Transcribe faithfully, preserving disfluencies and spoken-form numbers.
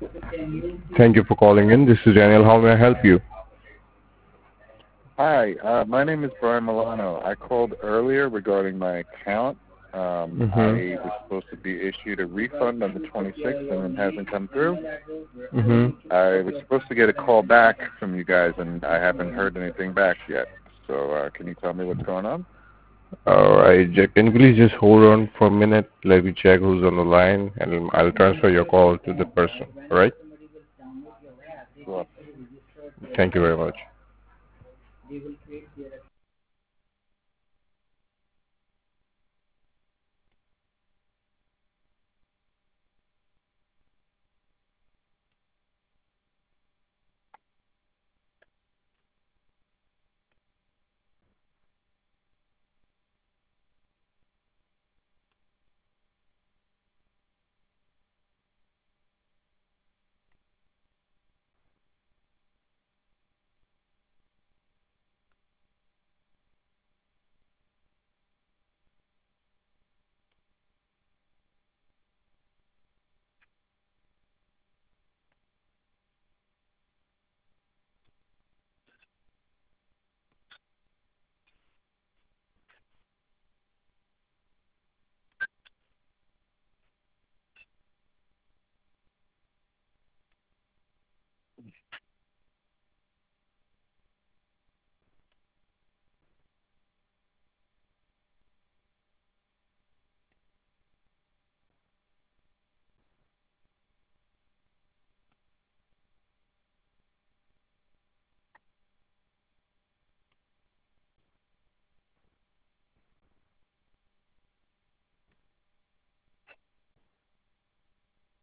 Thank you for calling in. This is Daniel. How may I help you? Hi, uh, my name is Brian Milano. I called earlier regarding my account. Um, I Mm-hmm. was supposed to be issued a refund on the twenty-sixth, and it hasn't come through. Mm-hmm. I was supposed to get a call back from you guys, and I haven't heard anything back yet. So uh, can you tell me what's going on? All right, Jack. Can you please just hold on for a minute? Let me check who's on the line, and I'll transfer your call to the person. All right? Sure. Thank you very much.